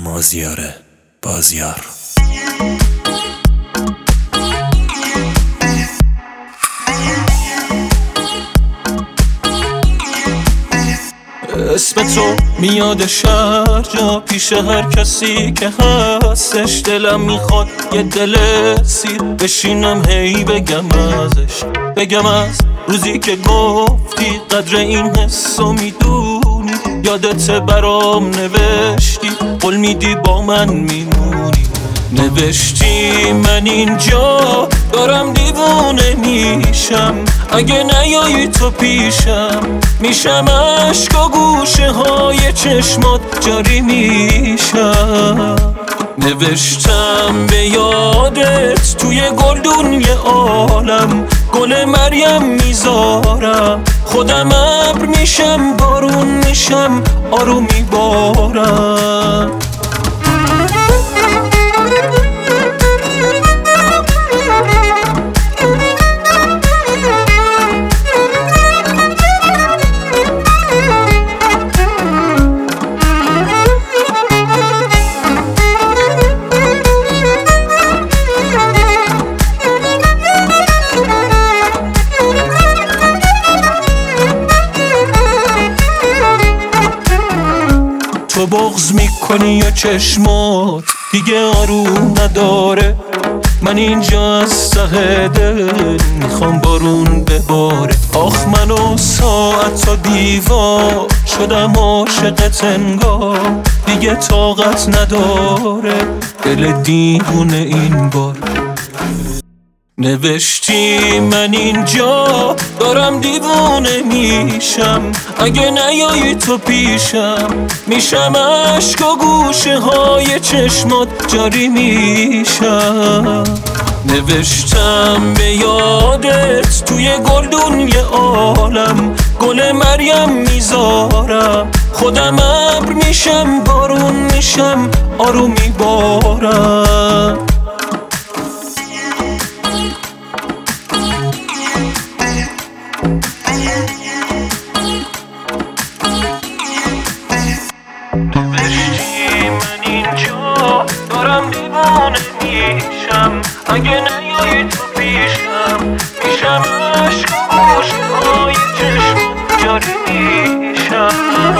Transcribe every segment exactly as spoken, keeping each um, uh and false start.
مازیار بازیار. اسم تو میاد شهر جا پیش هر کسی که هستش. دلم میخواد یه دل سیر بشینم هی بگم ازش، بگم از روزی که گفتی قدر این حسو میدونی. یادت برام نوشتی قول میدی با من میمونی. نوشتی من اینجا دارم دیوونه میشم، اگه نیایی تو پیشم میشم عشق و گوشه های چشمات جاری میشم. نوشتم به یادت توی گلدون یه عالم، گل مریم میذارم خودم ابر میشم بارون میشم آروم میبارم. تو بغض میکنی یا چشمات دیگه آروم نداره. من اینجا از ته دل میخوام بارون بباره. آخ منو ساعت تا دیوار شدم عاشقت انگار، دیگه طاقت نداره دل دیوونه این بار. نوشتی من اینجا دارم دیوونه میشم، اگه نیایی تو پیشم میشم عشق و گوشه های چشمات جاری میشم. نوشتم به یادت توی گلدون یه عالم، گل مریم میذارم خودم ابر میشم بارون میشم آروم میبارم. نوشتی من اینجا دارم دیوانه میشم، اگه نیایی تو پیشم میشم عشق و گوشه های چشم جاری میشم.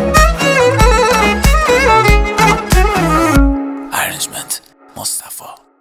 ارنجمنت مصطفی.